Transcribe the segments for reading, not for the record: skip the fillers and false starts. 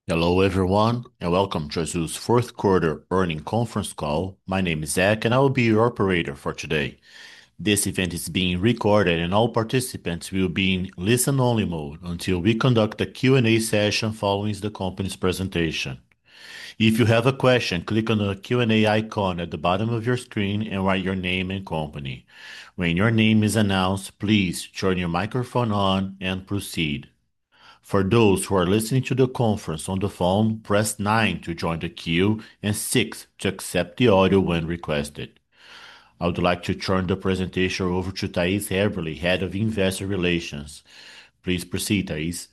Hello, everyone, and welcome to Azul's fourth quarter earning conference call. My name is Zach, and I will be your operator for today. This event is being recorded, and all participants will be in listen-only mode until we conduct a Q&A session following the company's presentation. If you have a question, click on the Q&A icon at the bottom of your screen and write your name and company. When your name is announced, please turn your microphone on and proceed. For those who are listening to the conference on the phone, press 9 to join the queue and 6 to accept the audio when requested. I would like to turn the presentation over to Thais Haberle, Head of Investor Relations. Please proceed, Thais.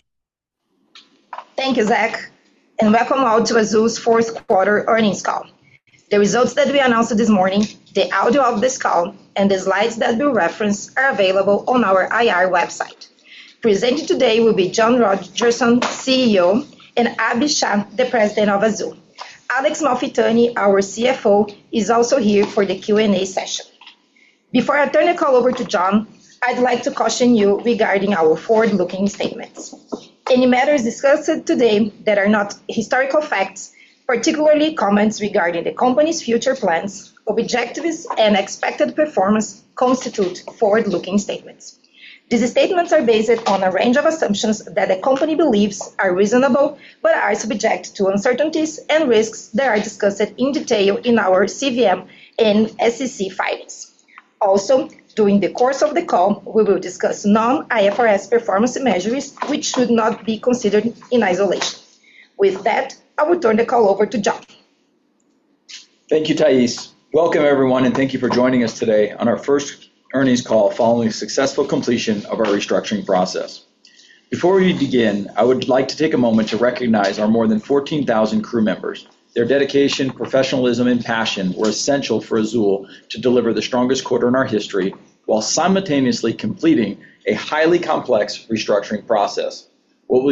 Thank you, Zach, and welcome all to Azul's fourth quarter earnings call. The results that we announced this morning, the audio of this call, and the slides that we'll reference are available on our IR website. Presenting today will be John Rodgerson, CEO, and Abhi Shah, the President of Azul. Alex Malfitani, our CFO, is also here for the Q&A session. Before I turn the call over to John, I'd like to caution you regarding our forward-looking statements. Any matters discussed today that are not historical facts, particularly comments regarding the company's future plans, objectives, and expected performance, constitute forward-looking statements. These statements are based on a range of assumptions that the company believes are reasonable but are subject to uncertainties and risks that are discussed in detail in our CVM and SEC filings. Also, during the course of the call, we will discuss non-IFRS performance measures which should not be considered in isolation. With that, I will turn the call over to John. Thank you, Thais. Welcome, everyone, and thank you for joining us today on our first earnings call following successful completion of our restructuring process. Before we begin, I would like to take a moment to recognize our more than 14,000 crew members. Their dedication, professionalism, and passion were essential for Azul to deliver the strongest quarter in our history while simultaneously completing a highly complex restructuring process. What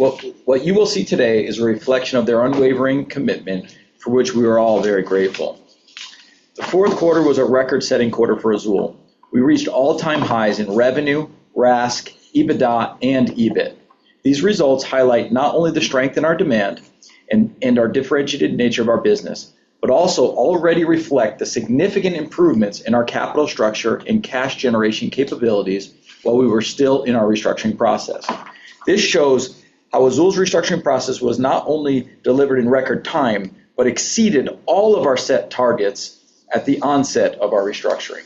you will see today is a reflection of their unwavering commitment, for which we are all very grateful. The fourth quarter was a record-setting quarter for Azul. We reached all-time highs in revenue, RASK, EBITDA, and EBIT. These results highlight not only the strength in our demand and our differentiated nature of our business, but also already reflect the significant improvements in our capital structure and cash generation capabilities while we were still in our restructuring process. This shows how Azul's restructuring process was not only delivered in record time, but exceeded all of our set targets at the onset of our restructuring.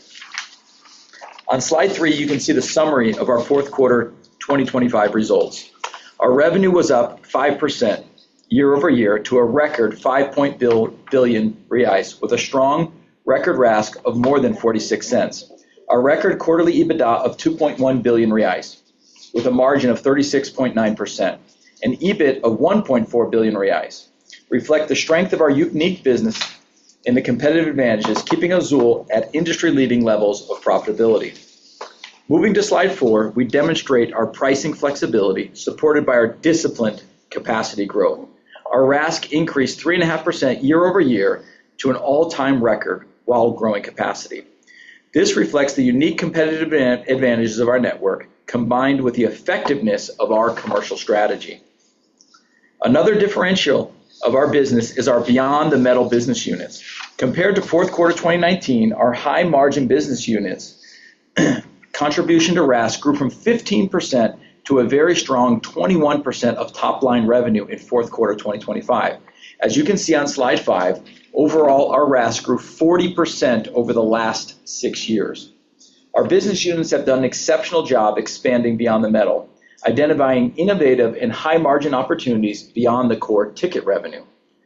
On slide 3, you can see the summary of our fourth quarter 2025 results. Our revenue was up 5% year over year to a record 5.0 billion reais, with a strong record RASK of more than 46 cents. Our record quarterly EBITDA of 2.1 billion reais, with a margin of 36.9%, and EBIT of 1.4 billion reais, reflect the strength of our unique business and the competitive advantages, keeping Azul at industry-leading levels of profitability. Moving to slide 4, we demonstrate our pricing flexibility supported by our disciplined capacity growth. Our RASK increased 3.5% year over year to an all-time record while growing capacity. This reflects the unique competitive advantages of our network, combined with the effectiveness of our commercial strategy. Another differential of our business is our Beyond the Metal business units. Compared to fourth quarter 2019, our high-margin business units contribution to RASK grew from 15% to a very strong 21% of top-line revenue in fourth quarter 2025. As you can see on slide 5, overall our RASK grew 40% over the last 6 years. Our business units have done an exceptional job expanding Beyond the Metal, identifying innovative and high-margin opportunities beyond the core ticket revenue.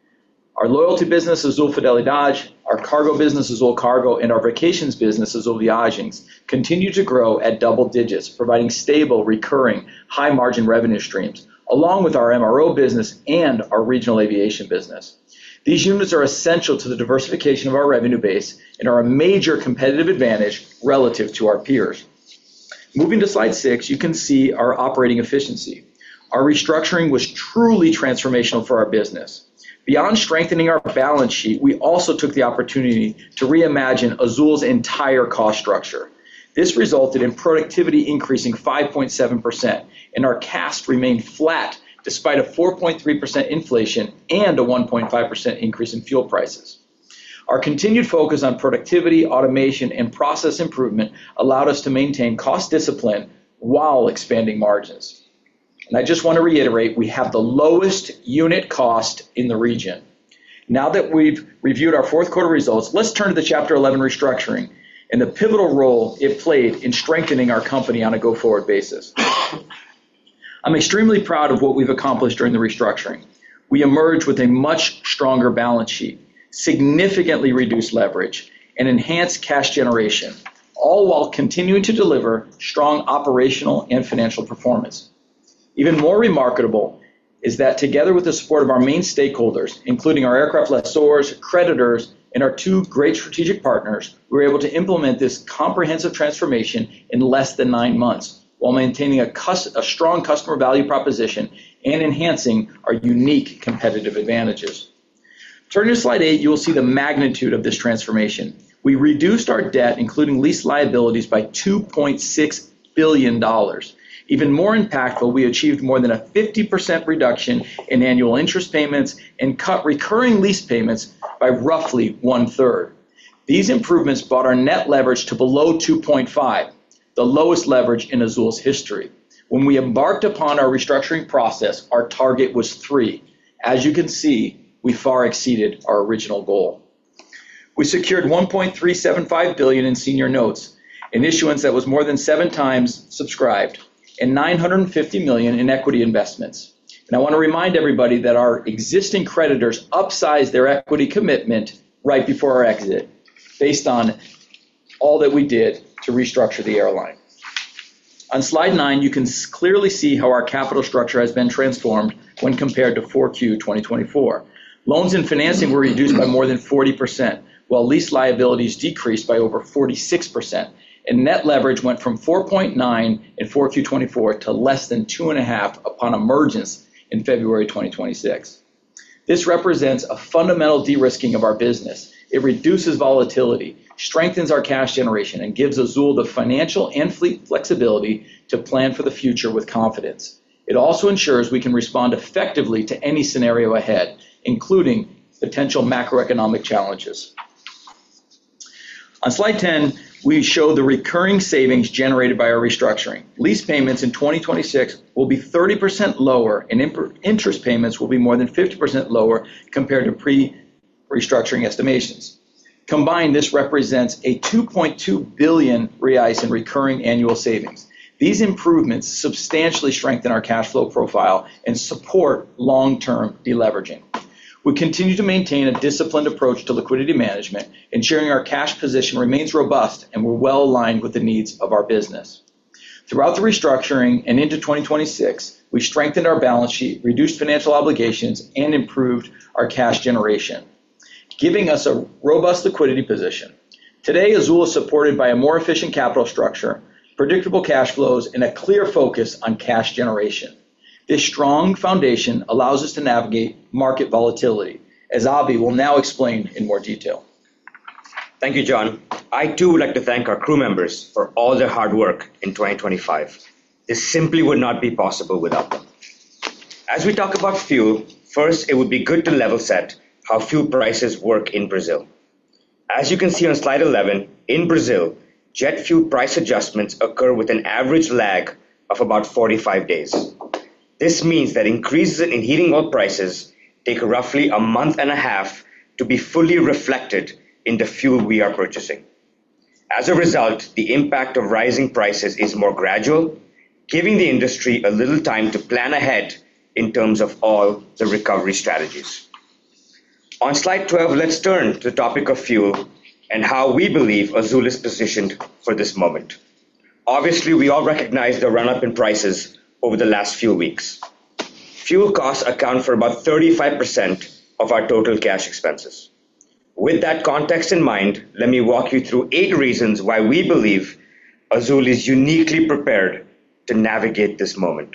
Our loyalty business, Azul Fidelidade, our cargo business, Azul Cargo, and our vacations business, Azul Viagens, continue to grow at double digits, providing stable, recurring, high-margin revenue streams, along with our MRO business and our regional aviation business. These units are essential to the diversification of our revenue base and are a major competitive advantage relative to our peers. Moving to slide 6, you can see our operating efficiency. Our restructuring was truly transformational for our business. Beyond strengthening our balance sheet, we also took the opportunity to reimagine Azul's entire cost structure. This resulted in productivity increasing 5.7%, and our CASK remained flat despite a 4.3% inflation and a 1.5% increase in fuel prices. Our continued focus on productivity, automation, and process improvement allowed us to maintain cost discipline while expanding margins. And I just want to reiterate, we have the lowest unit cost in the region. Now that we've reviewed our fourth quarter results, let's turn to the Chapter 11 restructuring and the pivotal role it played in strengthening our company on a go-forward basis. I'm extremely proud of what we've accomplished during the restructuring. We emerged with a much stronger balance sheet, significantly reduced leverage, and enhanced cash generation, all while continuing to deliver strong operational and financial performance. Even more remarkable is that together with the support of our main stakeholders, including our aircraft lessors, creditors, and our two great strategic partners, we were able to implement this comprehensive transformation in less than 9 months, while maintaining a strong customer value proposition and enhancing our unique competitive advantages. Turning to slide 8, you will see the magnitude of this transformation. We reduced our debt, including lease liabilities, by $2.6 billion. Even more impactful, we achieved more than a 50% reduction in annual interest payments and cut recurring lease payments by roughly 1/3. These improvements brought our net leverage to below 2.5, the lowest leverage in Azul's history. When we embarked upon our restructuring process, our target was 3. As you can see, we far exceeded our original goal. We secured $1.375 billion in senior notes, an issuance that was more than 7 times subscribed, and $950 million in equity investments. And I want to remind everybody that our existing creditors upsized their equity commitment right before our exit, based on all that we did to restructure the airline. On slide 9, you can clearly see how our capital structure has been transformed when compared to 4Q 2024. Loans and financing were reduced by more than 40%, while lease liabilities decreased by over 46%, and net leverage went from 4.9 in 4Q 24 to less than 2.5 upon emergence in February 2026. This represents a fundamental de-risking of our business. It reduces volatility, strengthens our cash generation, and gives Azul the financial and fleet flexibility to plan for the future with confidence. It also ensures we can respond effectively to any scenario ahead, including potential macroeconomic challenges. On slide 10, we show the recurring savings generated by our restructuring. Lease payments in 2026 will be 30% lower, and interest payments will be more than 50% lower compared to pre-restructuring estimations. Combined, this represents a 2.2 billion reais in recurring annual savings. These improvements substantially strengthen our cash flow profile and support long-term deleveraging. We continue to maintain a disciplined approach to liquidity management, ensuring our cash position remains robust and we're well aligned with the needs of our business. Throughout the restructuring and into 2026, we strengthened our balance sheet, reduced financial obligations, and improved our cash generation, giving us a robust liquidity position. Today, Azul is supported by a more efficient capital structure, predictable cash flows, and a clear focus on cash generation. This strong foundation allows us to navigate market volatility, as Abhi will now explain in more detail. Thank you, John. I too would like to thank our crew members for all their hard work in 2025. This simply would not be possible without them. As we talk about fuel, first it would be good to level set how fuel prices work in Brazil. As you can see on slide 11, in Brazil, jet fuel price adjustments occur with an average lag of about 45 days. This means that increases in heating oil prices take roughly a month and a half to be fully reflected in the fuel we are purchasing. As a result, the impact of rising prices is more gradual, giving the industry a little time to plan ahead in terms of all the recovery strategies. On slide 12, let's turn to the topic of fuel and how we believe Azul is positioned for this moment. Obviously, we all recognize the run-up in prices over the last few weeks. Fuel costs account for about 35% of our total cash expenses. With that context in mind, let me walk you through 8 reasons why we believe Azul is uniquely prepared to navigate this moment.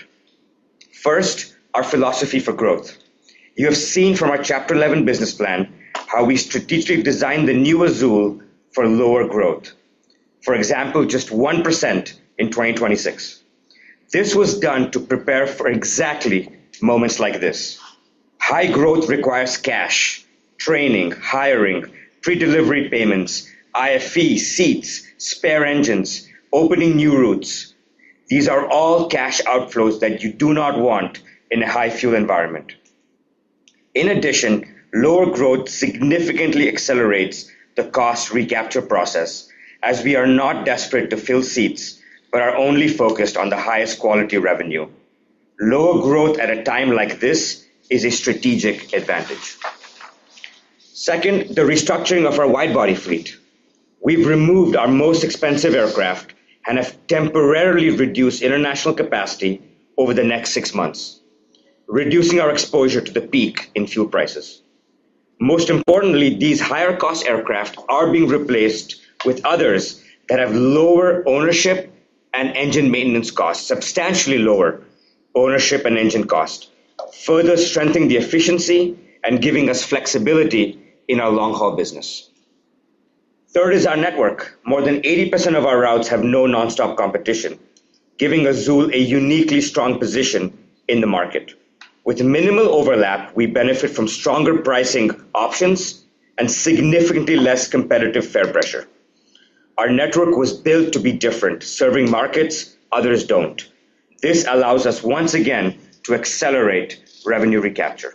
First, our philosophy for growth. You have seen from our Chapter 11 business plan how we strategically designed the new Azul for lower growth. For example, just 1% in 2026. This was done to prepare for exactly moments like this. High growth requires cash, training, hiring, pre-delivery payments, IFE, seats, spare engines, opening new routes. These are all cash outflows that you do not want in a high fuel environment. In addition, lower growth significantly accelerates the cost recapture process, as we are not desperate to fill seats, but are only focused on the highest quality revenue. Lower growth at a time like this is a strategic advantage. Second, the restructuring of our wide-body fleet. We've removed our most expensive aircraft and have temporarily reduced international capacity over the next 6 months, reducing our exposure to the peak in fuel prices. Most importantly, these higher cost aircraft are being replaced with others that have lower ownership and engine maintenance costs, substantially lower ownership and engine cost, further strengthening the efficiency and giving us flexibility in our long-haul business. Third is our network. More than 80% of our routes have no nonstop competition, giving Azul a uniquely strong position in the market. With minimal overlap, we benefit from stronger pricing options and significantly less competitive fare pressure. Our network was built to be different, serving markets others don't. This allows us once again to accelerate revenue recapture.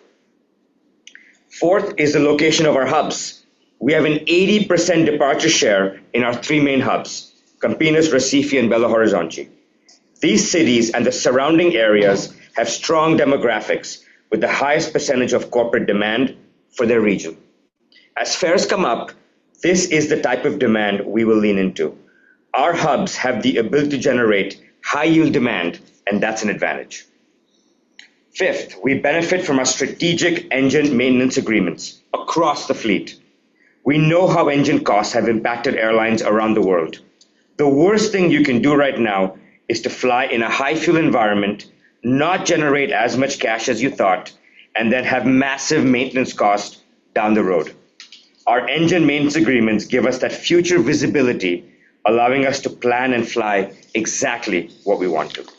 Fourth is the location of our hubs. We have an 80% departure share in our 3 main hubs, Campinas, Recife, and Belo Horizonte. These cities and the surrounding areas have strong demographics with the highest percentage of corporate demand for their region. As fares come up, this is the type of demand we will lean into. Our hubs have the ability to generate high yield demand, and that's an advantage. Fifth, we benefit from our strategic engine maintenance agreements across the fleet. We know how engine costs have impacted airlines around the world. The worst thing you can do right now is to fly in a high fuel environment, not generate as much cash as you thought, and then have massive maintenance costs down the road. Our engine maintenance agreements give us that future visibility, allowing us to plan and fly exactly what we want to.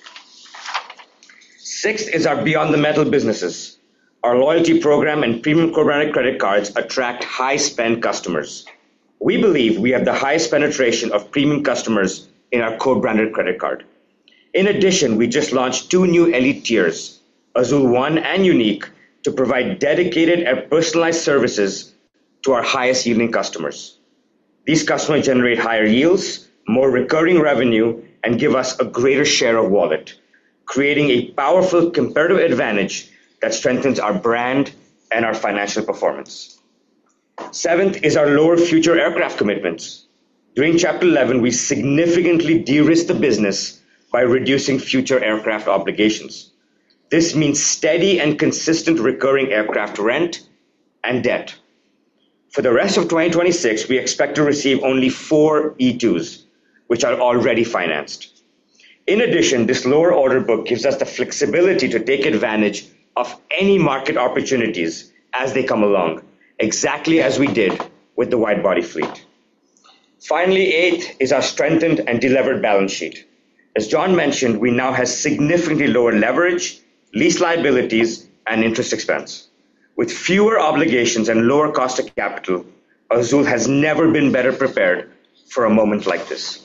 Sixth is our Beyond the Metal businesses. Our loyalty program and premium co-branded credit cards attract high-spend customers. We believe we have the highest penetration of premium customers in our co-branded credit card. In addition, we just launched 2 new elite tiers, Azul One and Unique, to provide dedicated and personalized services to our highest yielding customers. These customers generate higher yields, more recurring revenue, and give us a greater share of wallet, creating a powerful comparative advantage that strengthens our brand and our financial performance. Seventh is our lower future aircraft commitments. During Chapter 11, we significantly de-risked the business by reducing future aircraft obligations. This means steady and consistent recurring aircraft rent and debt. For the rest of 2026, we expect to receive only 4 E2s, which are already financed. In addition, this lower order book gives us the flexibility to take advantage of any market opportunities as they come along, exactly as we did with the wide-body fleet. Finally, eighth is our strengthened and delevered balance sheet. As John mentioned, we now have significantly lower leverage, lease liabilities, and interest expense. With fewer obligations and lower cost of capital, Azul has never been better prepared for a moment like this.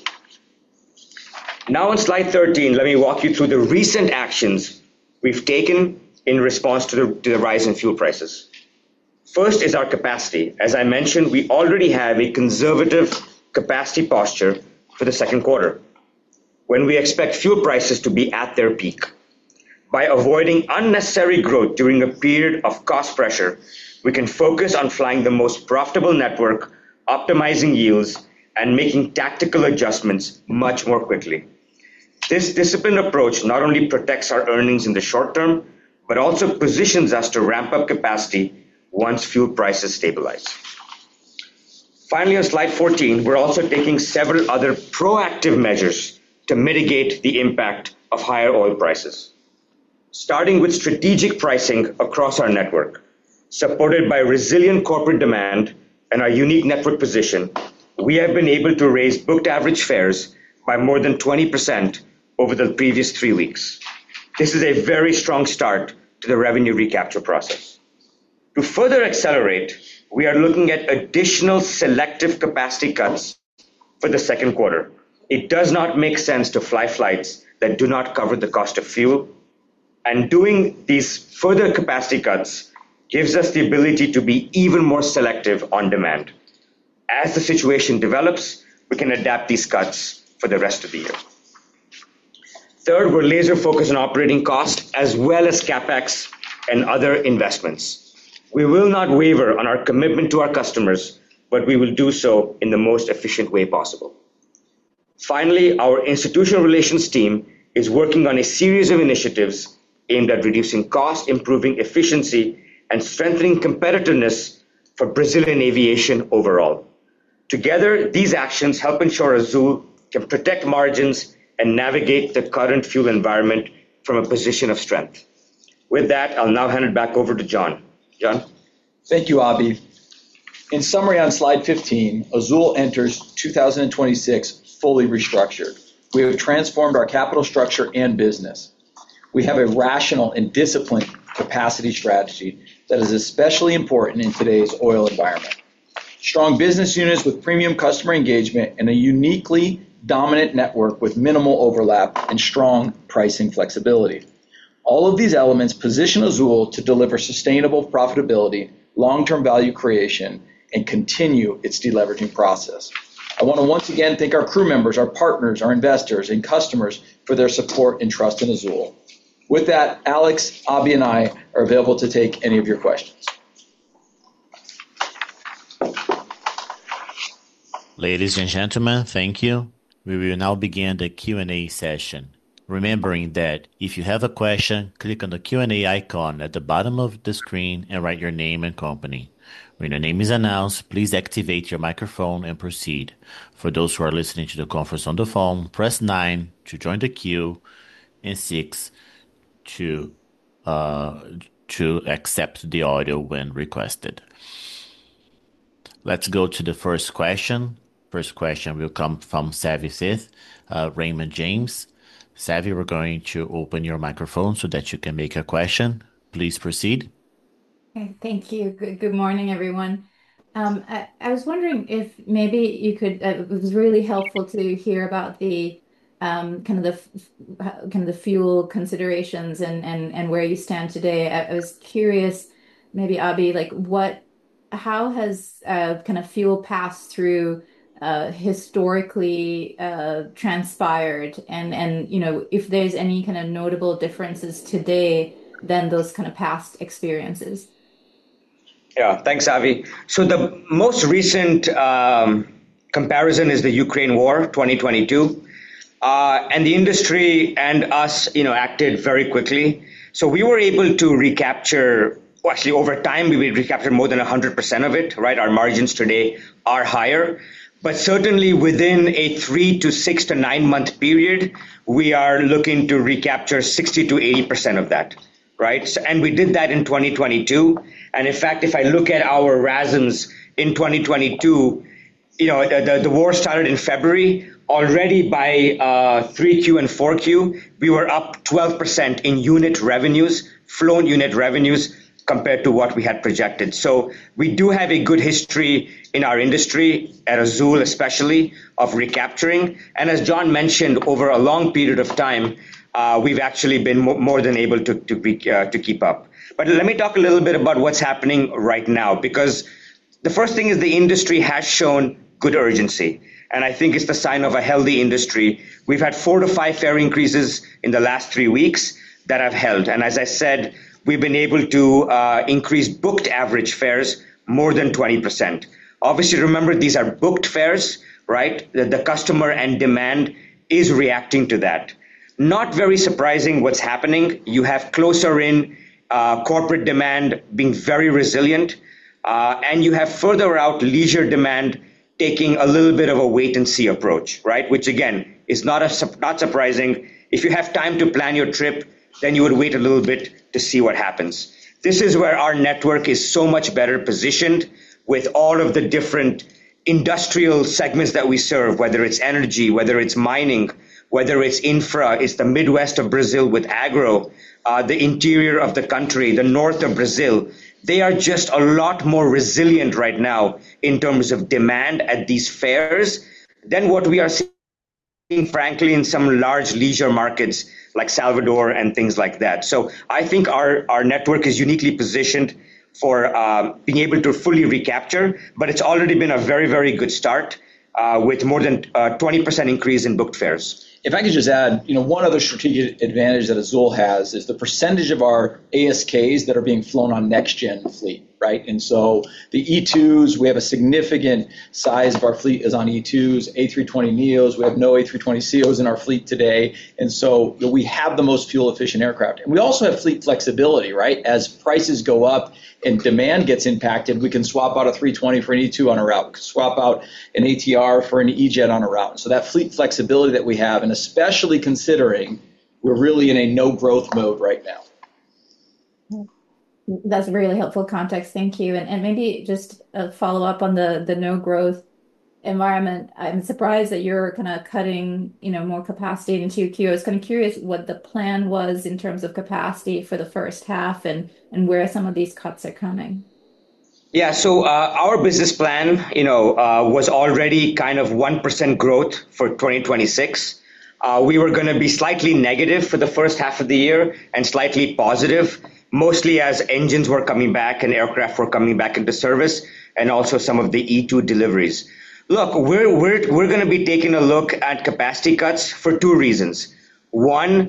Now on slide 13, let me walk you through the recent actions we've taken in response to the rise in fuel prices. First is our capacity. As I mentioned, we already have a conservative capacity posture for the second quarter, when we expect fuel prices to be at their peak. By avoiding unnecessary growth during a period of cost pressure, we can focus on flying the most profitable network, optimizing yields, and making tactical adjustments much more quickly. This disciplined approach not only protects our earnings in the short term, but also positions us to ramp up capacity once fuel prices stabilize. Finally, on slide 14, we're also taking several other proactive measures to mitigate the impact of higher oil prices. Starting with strategic pricing across our network, supported by resilient corporate demand and our unique network position, we have been able to raise booked average fares by more than 20% over the previous 3 weeks. This is a very strong start to the revenue recapture process. To further accelerate, we are looking at additional selective capacity cuts for the second quarter. It does not make sense to fly flights that do not cover the cost of fuel, and doing these further capacity cuts gives us the ability to be even more selective on demand. As the situation develops, we can adapt these cuts for the rest of the year. Third, we're laser focused on operating cost as well as CapEx and other investments. We will not waver on our commitment to our customers, but we will do so in the most efficient way possible. Finally, our institutional relations team is working on a series of initiatives aimed at reducing cost, improving efficiency, and strengthening competitiveness for Brazilian aviation overall. Together, these actions help ensure Azul can protect margins and navigate the current fuel environment from a position of strength. With that, I'll now hand it back over to John. John? Thank you, Abhi. In summary, on slide 15, Azul enters 2026 fully restructured. We have transformed our capital structure and business. We have a rational and disciplined capacity strategy that is especially important in today's oil environment. Strong business units with premium customer engagement and a uniquely dominant network with minimal overlap and strong pricing flexibility. All of these elements position Azul to deliver sustainable profitability, long-term value creation, and continue its deleveraging process. I want to once again thank our crew members, our partners, our investors, and customers for their support and trust in Azul. With that, Alex, Abhi, and I are available to take any of your questions. Ladies and gentlemen, thank you. We will now begin the Q&A session. Remembering that if you have a question, click on the Q&A icon at the bottom of the screen and write your name and company. When your name is announced, please activate your microphone and proceed. For those who are listening to the conference on the phone, press 9 to join the queue and 6 to accept the audio when requested. Let's go to the first question. First question will come from Savi Syth, Raymond James. Savi, we're going to open your microphone so that you can make a question. Please proceed. Okay, thank you. Good morning, everyone. I was wondering if maybe you could. It was really helpful to hear about the kind of the fuel considerations and where you stand today. I was curious, maybe Abhi, how has kind of fuel pass through historically transpired, and if there's any kind of notable differences today than those kind of past experiences. Yeah, thanks, Avi. So the most recent comparison is the Ukraine war, 2022, and the industry and us, acted very quickly. So we were able to recapture. Well, actually, over time, we recaptured more than 100% of it. Right, our margins today are higher. But certainly within a 3 to 6 to 9 month period, we are looking to recapture 60 to 80% of that, right? So, and we did that in 2022. And in fact, if I look at our RASMs in 2022, the war started in February. Already by 3Q and 4Q, we were up 12% in unit revenues, flown unit revenues, compared to what we had projected. So we do have a good history in our industry, at Azul especially, of recapturing. And as John mentioned, over a long period of time, we've actually been more than able to keep up. But let me talk a little bit about what's happening right now, because the first thing is the industry has shown good urgency. And I think it's the sign of a healthy industry. We've had 4 to 5 fare increases in the last 3 weeks that have held. And as I said, we've been able to increase booked average fares more than 20%. Obviously, remember, these are booked fares, right? The customer and demand is reacting to that. Not very surprising what's happening. You have closer in corporate demand being very resilient, and you have further out leisure demand taking a little bit of a wait and see approach, right? Which again is not surprising. If you have time to plan your trip, then you would wait a little bit to see what happens. This is where our network is so much better positioned with all of the different industrial segments that we serve, whether it's energy, whether it's mining, whether it's infra, it's the Midwest of Brazil with agro, the interior of the country, the north of Brazil. They are just a lot more resilient right now in terms of demand at these fairs than what we are seeing, frankly, in some large leisure markets like Salvador and things like that. So I think our network is uniquely positioned for being able to fully recapture, but it's already been a very, very good start with more than 20% increase in booked fares. If I could just add, one other strategic advantage that Azul has is the percentage of our ASKs that are being flown on next-gen fleet, right? And so the E2s, we have a significant size of our fleet is on E2s, A320neos. We have no A320ceos in our fleet today. And so we have the most fuel-efficient aircraft. And we also have fleet flexibility, right? As prices go up and demand gets impacted, we can swap out a 320 for an E2 on a route. We can swap out an ATR for an E-Jet on a route. And so that fleet flexibility that we have, and especially considering we're really in a no-growth mode right now. That's really helpful context. Thank you. And maybe just a follow up on the no-growth environment. I'm surprised that you're kind of cutting, more capacity in 2Q. I was kind of curious what the plan was in terms of capacity for the first half and where some of these cuts are coming. Yeah, so our business plan, was already kind of 1% growth for 2026. We were going to be slightly negative for the first half of the year and slightly positive, mostly as engines were coming back and aircraft were coming back into service, and also some of the E2 deliveries. Look, we're going to be taking a look at capacity cuts for two reasons. One,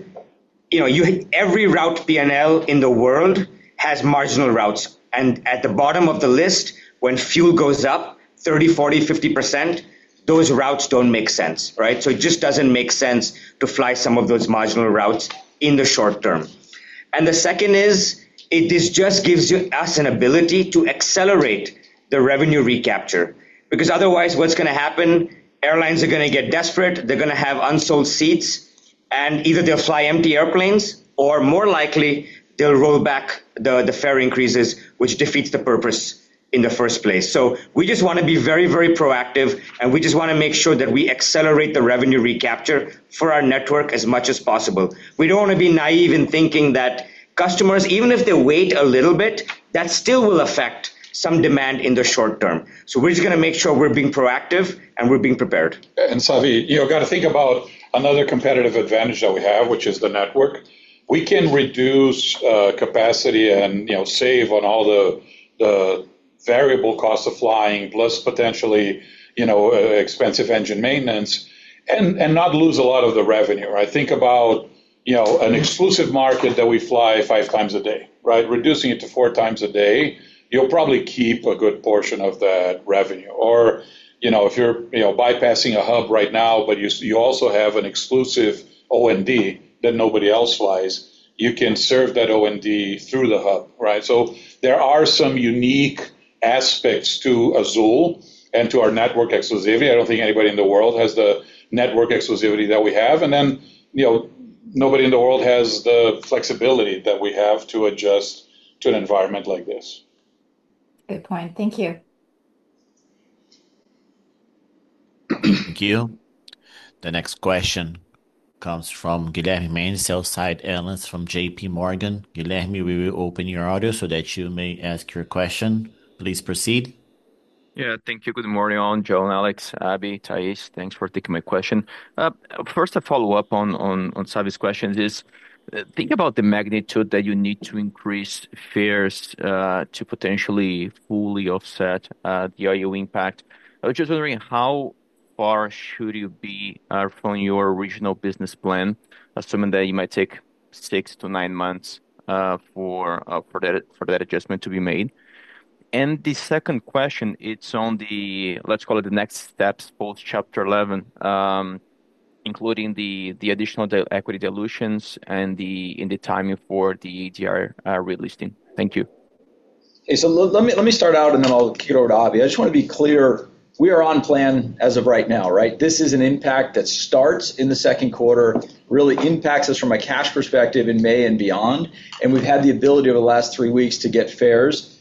every route P&L in the world has marginal routes. And at the bottom of the list, when fuel goes up 30, 40, 50%, those routes don't make sense, right? So it just doesn't make sense to fly some of those marginal routes in the short term. And the second is, this just gives us an ability to accelerate the revenue recapture. Because otherwise, what's going to happen, airlines are going to get desperate, they're going to have unsold seats, and either they'll fly empty airplanes, or more likely, they'll roll back the fare increases, which defeats the purpose in the first place. So we just want to be very, very proactive, and we just want to make sure that we accelerate the revenue recapture for our network as much as possible. We don't want to be naive in thinking that customers, even if they wait a little bit, that still will affect some demand in the short term. So we're just going to make sure we're being proactive and we're being prepared. And Savi, got to think about another competitive advantage that we have, which is the network. We can reduce capacity and save on all the variable costs of flying, plus potentially expensive engine maintenance, and not lose a lot of the revenue. Right? Think about an exclusive market that we fly 5 times a day. Right, reducing it to 4 times a day, you'll probably keep a good portion of that revenue. Or if you're bypassing a hub right now, but you also have an exclusive O&D that nobody else flies, you can serve that O&D through the hub, right? So there are some unique aspects to Azul and to our network exclusivity. I don't think anybody in the world has the network exclusivity that we have. And then, nobody in the world has the flexibility that we have to adjust to an environment like this. Good point. Thank you. Thank you. The next question comes from Guilherme Mendes, sell-side analyst from JP Morgan. Guilherme, we will open your audio so that you may ask your question. Please proceed. Yeah, thank you. Good morning, all. John, Alex, Abby, Thais. Thanks for taking my question. First, a follow-up on Savi's questions is, think about the magnitude that you need to increase fares to potentially fully offset the IU impact. I was just wondering, how far should you be from your original business plan, assuming that you might take 6 to 9 months for that adjustment to be made? And the second question, it's on the, let's call it the next steps post Chapter 11, including the additional equity dilutions and the timing for the ADR relisting. Thank you. Okay, so let me start out and then I'll kick it over to Avi. I just want to be clear. We are on plan as of right now, right? This is an impact that starts in the second quarter, really impacts us from a cash perspective in May and beyond. And we've had the ability over the last 3 weeks to get fares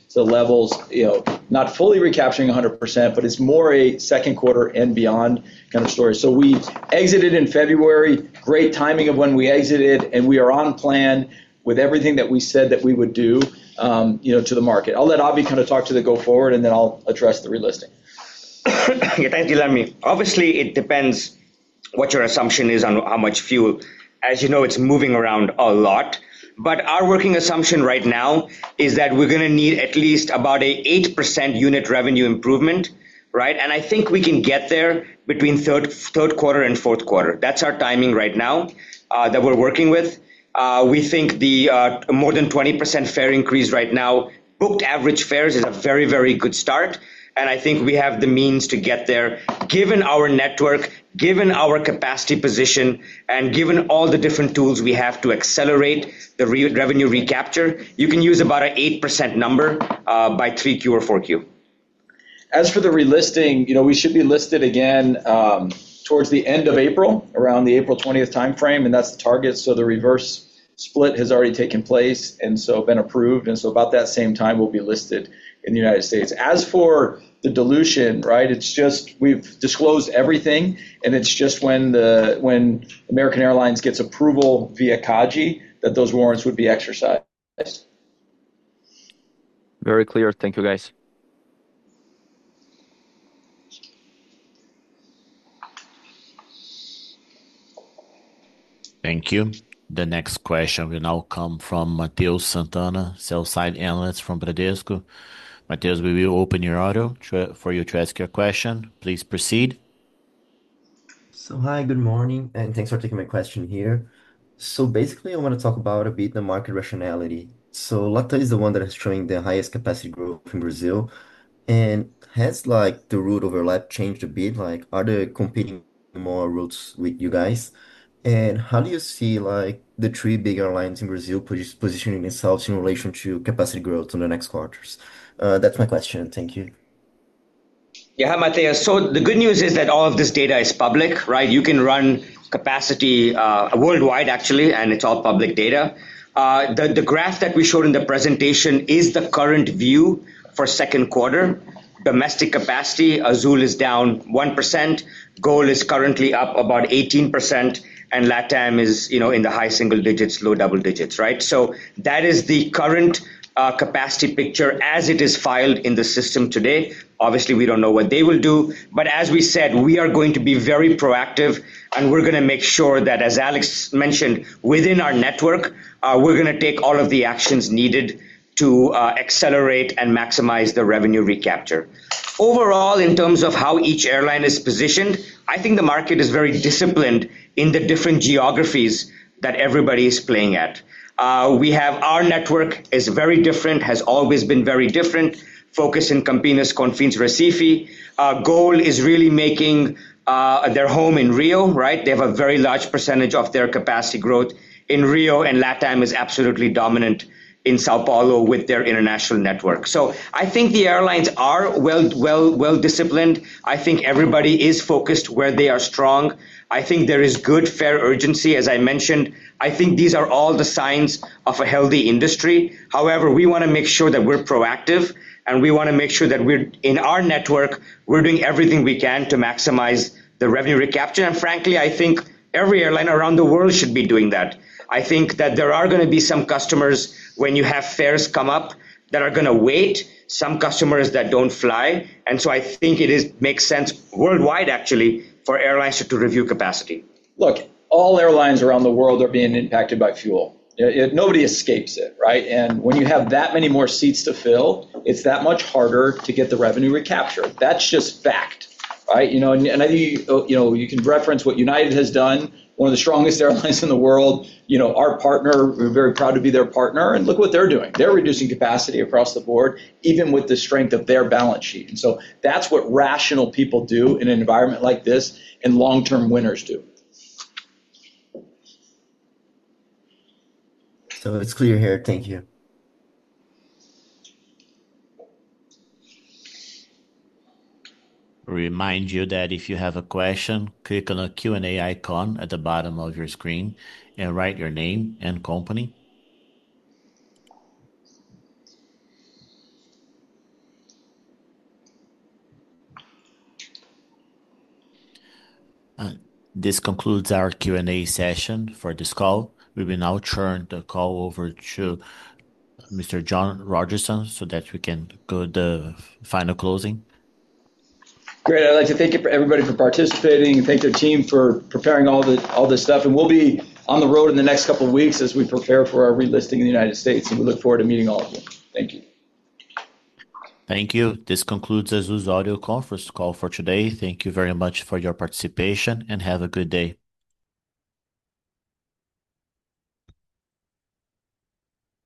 to levels, not fully recapturing 100%, but it's more a second quarter and beyond kind of story. So we exited in February, great timing of when we exited, and we are on plan with everything that we said that we would do, to the market. I'll let Abhi kind of talk to the go forward, and then I'll address the relisting. Yeah, thanks, Guilherme. Obviously, it depends what your assumption is on how much fuel. As you know, it's moving around a lot. But our working assumption right now is that we're going to need at least about a 8% unit revenue improvement, right? And I think we can get there between third quarter and fourth quarter. That's our timing right now that we're working with. We think the more than 20% fare increase right now, booked average fares is a very, very good start. And I think we have the means to get there, given our network, given our capacity position, and given all the different tools we have to accelerate the revenue recapture. You can use about an 8% number by 3Q or 4Q. As for the relisting, we should be listed again towards the end of April, around the April 20th timeframe, and that's the target. So the reverse split has already taken place and so been approved. And so about that same time, we'll be listed in the United States. As for the dilution, right, it's just we've disclosed everything, and it's just when American Airlines gets approval via CAGI that those warrants would be exercised. Very clear. Thank you, guys. Thank you. The next question will now come from Matheus Sant'Anna, sell-side analyst from Bradesco. Matheus, we will open your audio for you to ask your question. Please proceed. So hi, good morning, and thanks for taking my question here. So basically, I want to talk about a bit the market rationality. So LATAM is the one that is showing the highest capacity growth in Brazil, and has like the route overlap changed a bit? Like, are they competing more routes with you guys? And how do you see like the three big airlines in Brazil positioning themselves in relation to capacity growth in the next quarters? That's my question. Thank you. Yeah, hi, Matthias. So the good news is that all of this data is public, right? You can run capacity worldwide, actually, and it's all public data. The graph that we showed in the presentation is the current view for second quarter. Domestic capacity, Azul is down 1%. Gol is currently up about 18%. And LATAM is, in the high single digits, low double digits, right? So that is the current capacity picture as it is filed in the system today. Obviously, we don't know what they will do. But as we said, we are going to be very proactive, and we're going to make sure that, as Alex mentioned, within our network, we're going to take all of the actions needed to accelerate and maximize the revenue recapture. Overall, in terms of how each airline is positioned, I think the market is very disciplined in the different geographies that everybody is playing at. We have our network is very different, has always been very different, focused in Campinas, Confins, Recife. Gol is really making their home in Rio, right? They have a very large percentage of their capacity growth in Rio, and LATAM is absolutely dominant in Sao Paulo with their international network. So I think the airlines are well disciplined. I think everybody is focused where they are strong. I think there is good fare urgency, as I mentioned. I think these are all the signs of a healthy industry. However, we want to make sure that we're proactive, and we want to make sure that we're in our network, we're doing everything we can to maximize the revenue recapture. And frankly, I think every airline around the world should be doing that. I think that there are going to be some customers when you have fares come up that are going to wait, some customers that don't fly. And so I think makes sense worldwide, actually, for airlines to review capacity. Look, all airlines around the world are being impacted by fuel. Nobody escapes it, right? And when you have that many more seats to fill, it's that much harder to get the revenue recapture. That's just fact, right? And I think you can reference what United has done, one of the strongest airlines in the world. Our partner, we're very proud to be their partner, and look what they're doing. They're reducing capacity across the board, even with the strength of their balance sheet. And so that's what rational people do in an environment like this, and long-term winners do. So it's clear here. Thank you. Remind you that if you have a question, click on the Q&A icon at the bottom of your screen and write your name and company. This concludes our Q&A session for this call. We will now turn the call over to Mr. John Rodgerson so that we can go to the final closing. Great. I'd like to thank everybody for participating and thank their team for preparing all this stuff. And we'll be on the road in the next couple of weeks as we prepare for our relisting in the United States. And we look forward to meeting all of you. Thank you. Thank you. This concludes Azul's audio conference call for today. Thank you very much for your participation and have a good day.